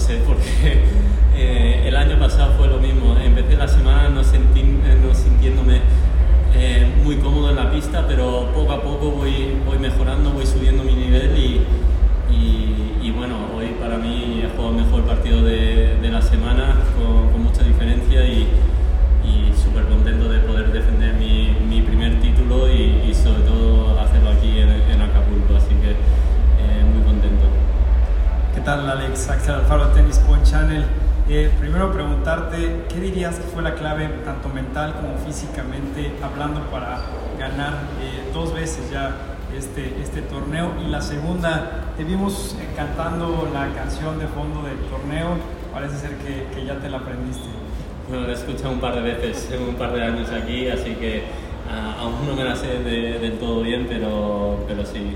sé, porque el año pasado fue lo mismo. Empecé la semana no sintiéndome muy cómodo en la pista, pero poco a poco voy mejorando, voy subiendo mi nivel y bueno, hoy para mí he jugado el mejor partido de la semana con mucha diferencia y súper contento de poder defender mi primer título y sobre todo hacerlo aquí en Acapulco, así que muy contento. ¿Qué tal, Alex? Axel Alfaro, Tennis Point Channel. Primero preguntarte, ¿qué dirías que fue la clave, tanto mental como físicamente, hablando para ganar 2 veces ya este torneo? Y la segunda, te vimos cantando la canción de fondo del torneo, parece ser que ya te la aprendiste. Bueno, la he escuchado un par de veces en un par de años aquí, así que aún no me la sé del todo bien, pero sí.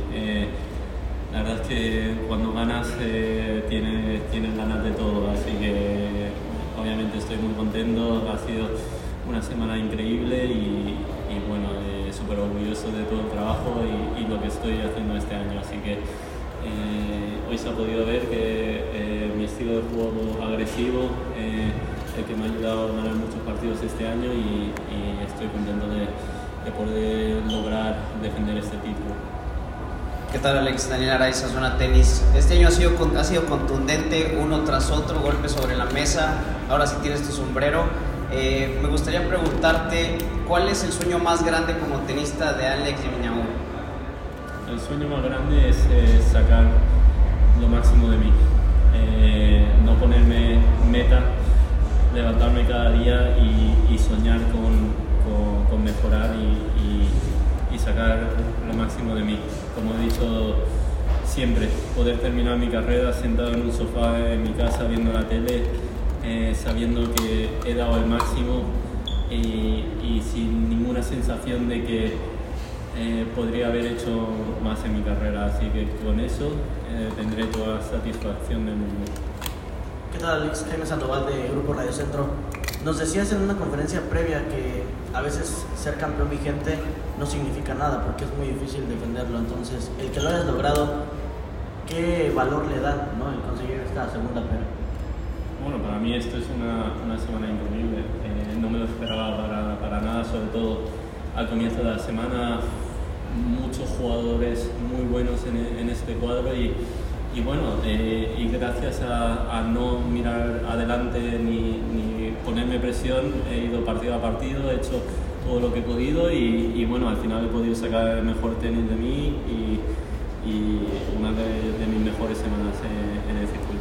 La verdad es que cuando ganas tienes ganas de todo, así que obviamente estoy muy contento. Ha sido una semana increíble y bueno, súper orgulloso de todo el trabajo y lo que estoy haciendo este año, así que hoy se ha podido ver que mi estilo de juego agresivo, el que me ha ayudado a ganar muchos partidos este año y estoy contento de poder lograr defender este título. ¿Qué tal, Alex? Daniel Araiza, Zona Tenis. Este año ha sido contundente, uno tras otro, golpes sobre la mesa. Ahora sí tienes tu sombrero. Me gustaría preguntarte, ¿cuál es el sueño más grande como tenista de Alex Yemiñaú? El sueño más grande es sacar lo máximo de mí. No ponerme meta, levantarme cada día y soñar con mejorar y sacar lo máximo de mí. Como he dicho siempre, poder terminar mi carrera sentado en un sofá en mi casa viendo la tele, sabiendo que he dado el máximo y sin ninguna sensación de que podría haber hecho más en mi carrera. Así que con eso tendré toda la satisfacción del mundo. ¿Qué tal, Alex? Jaime Sandoval de Grupo Radio Centro. Nos decías en una conferencia previa que a veces ser campeón vigente no significa nada porque es muy difícil defenderlo. Entonces, el que lo hayas logrado, ¿qué valor le da, ¿no?, el conseguir esta segunda pera? Bueno, para mí esto es una semana increíble. No me lo esperaba para nada, sobre todo al comienzo de la semana. Muchos jugadores muy buenos en este cuadro y bueno, y gracias a no mirar adelante ni ponerme presión, he ido partido a partido, he hecho todo lo que he podido y bueno, al final he podido sacar el mejor tenis de mí y una de mis mejores semanas en el circuito.